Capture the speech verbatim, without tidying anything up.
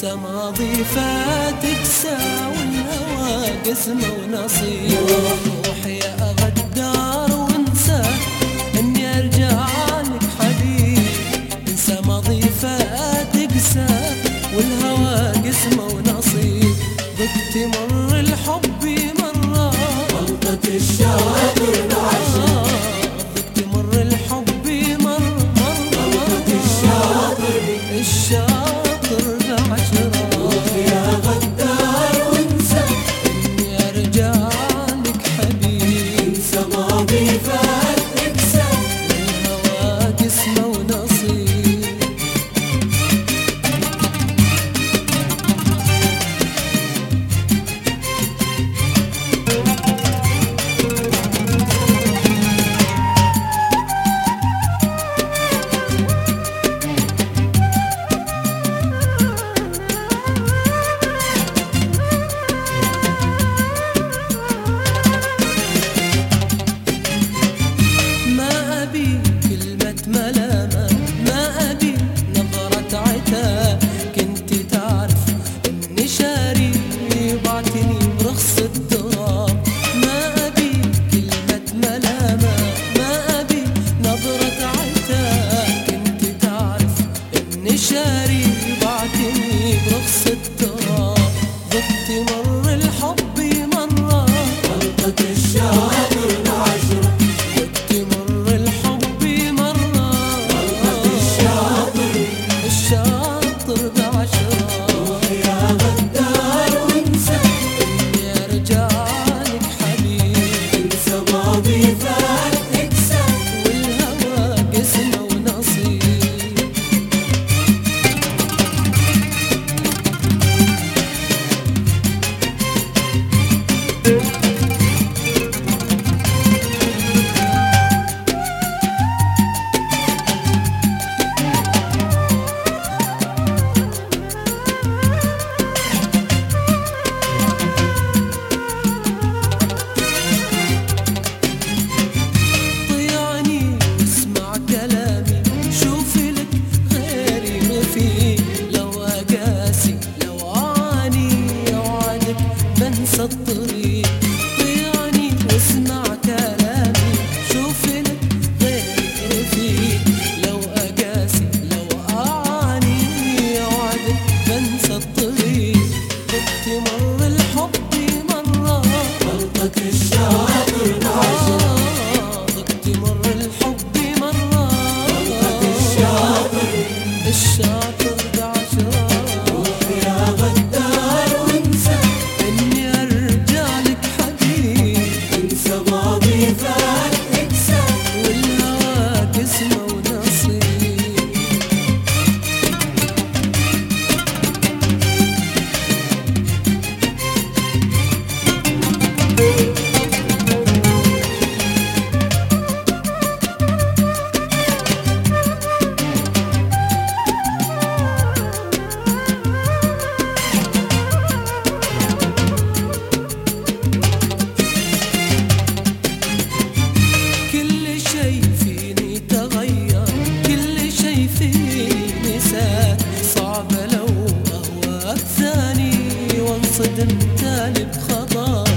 انسى ماضي فات اقسى والهوى قسمه ونصيب. روح يا غدار وانسى اني ارجع لك حبيب. انسى ماضي فات اقسى والهوى قسمه ونصيب. ضقت مر الحب مرة غلطة الشاطر بعشرة. ضقت مر الحب مرة مرة غلطة الشاطر الشاطر بعشرة. روح يا غدار وانسى اني ارجع لك حبيب. انسى ماضي فات اقسى والهوى قسمه ونصيب. ما أبي كلمة ملامة، ما أبي نظرة عتاب. كنت تعرف إني شاري بعتني برخص التراب. ما أبي كلمة ملامة، ما أبي نظرة عتاب. كنت تعرف إني شاري بعتني برخص التراب. ضقت مر الحب مرة غلطة الشاطر بعشرة. تمر الحب مرة غلطة الشاطر الشاطر بعشرة. روح يا غدار وانسى إني أرجع لك حبيب. انسى ماضي فات اقسى والهوى قسمه ونصيب. طيعني واسمع كلامي، شوف لك غيري رفيق. لو أقاسي لو أعاني أوعدك بنسى الطريق. طيعني واسمع كلامي، شوف لك غيري رفيق. لو أقاسي لو أعاني أوعدك بنسى الطريق. ضقت مر الحب مرة غلطة الشاطر بعشرة. ضقت مر الحب مرة غلطة الشاطر الشاطر بعشرة. روح يا غدار وانسى إني أرجع لك حبيب. انسى ماضي فات اقسى والهوى قسمه ونصيب. كل شي فيني تغير، كل شي فيني ساد. صعب لو أهواك ثاني وانصدم تالي بخطاك.